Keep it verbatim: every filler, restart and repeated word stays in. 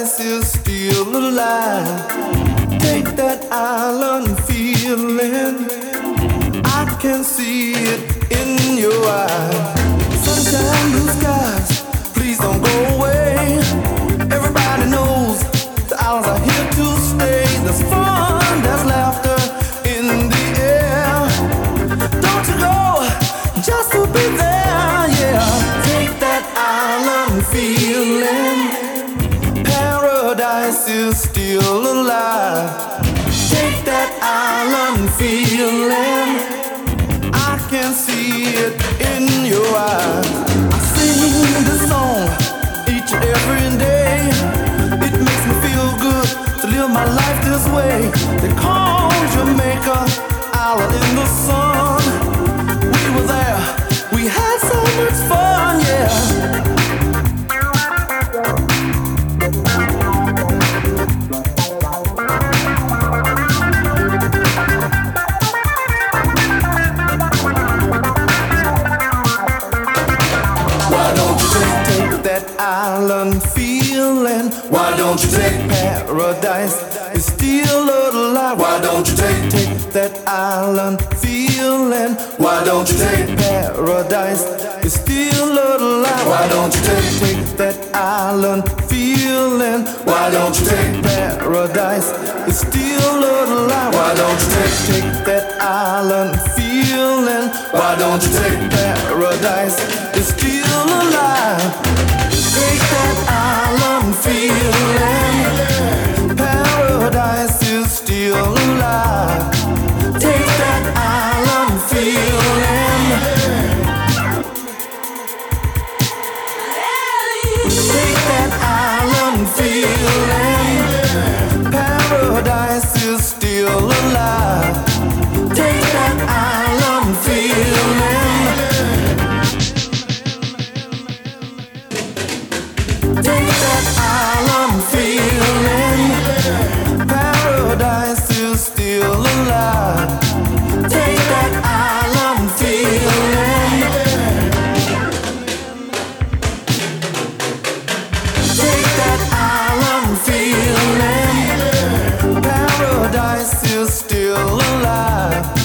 paradise is still alive. Take that island feeling, I can see it in your eyes. Sunshine, blue skies, please don't go away. Everybody knows the islands are here to stay. There's fun, there's laughter in the air. Don't you go just to be there, yeah. Take that island feeling, paradise is still alive. Take that island feeling, I can see it in your eyes. I sing this song each and every day. It makes me feel good to live my life this way. They call Jamaica island in the sun. We were there, we had so much fun, yeah. Island feeling, why don't you take paradise? It's still alive. Why don't you take take that island feeling? Why don't you take paradise? It's still alive. Why don't you take take that island feeling? Why don't you take paradise? It's still alive. Why don't you take take that island feeling? Why don't you take paradise? It's still alive. Take that island feeling, paradise is still alive. Take that island feeling, take that island feeling, paradise is still alive. Take that island feeling. Take that island feeling, paradise is still alive. Take that island feeling, take that island feeling, paradise is still alive.